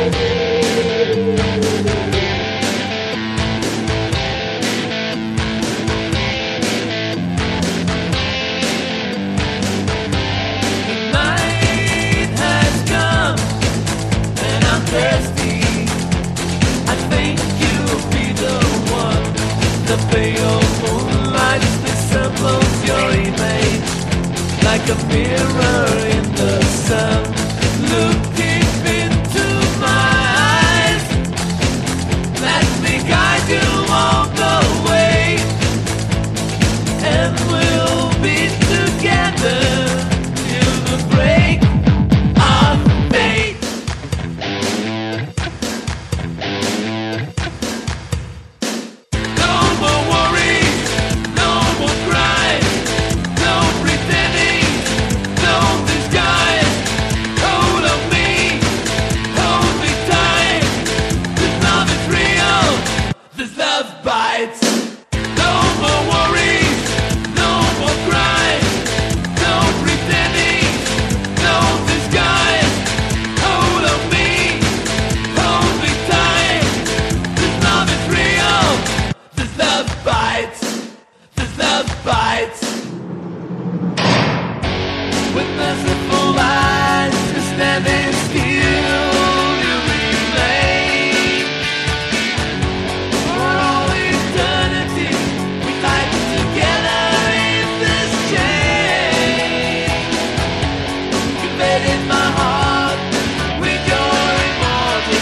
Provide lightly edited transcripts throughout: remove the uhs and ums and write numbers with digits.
Like a mirror in the sun, look deep into my eyes. Let me guide you all the way, and we'll be together till the break of day. No more worries, no more cries, no pretending. With merciful eyes, you're standing still, you remain. For all eternity, we fight together in this chain. You made in my heart with your immortal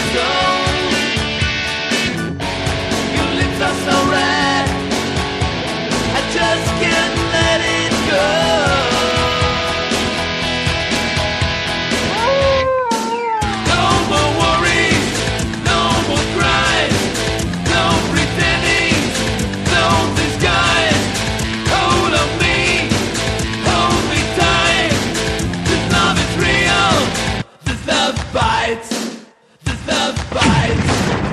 soul. Your lips are so red, I just can't let it go. This love bites.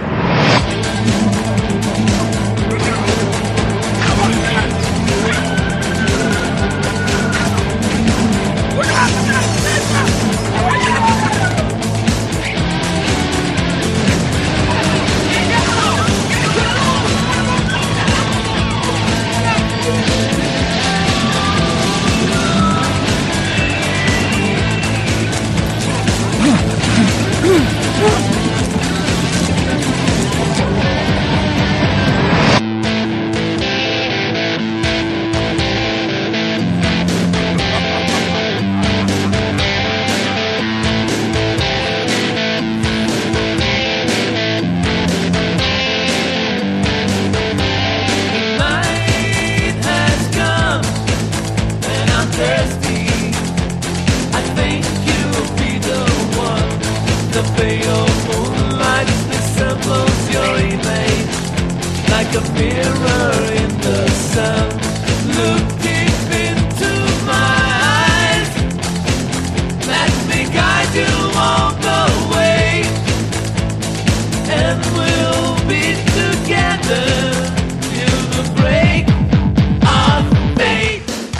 Like a mirror in the sun, look deep into my eyes. Let me guide you all the way, and we'll be together till the break of day.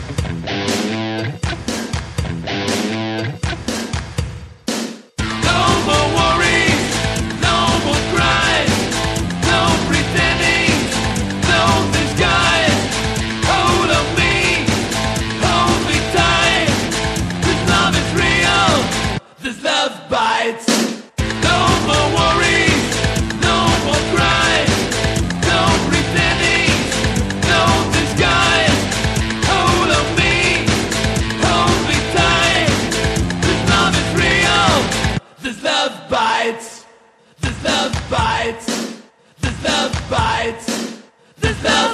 No more worries, no more cries, no pretending. This love bites. No more worries, no more cries, no pretending, no disguise. Hold on me, hold me tight. This love is real. This love bites. This love bites. This love bites. This love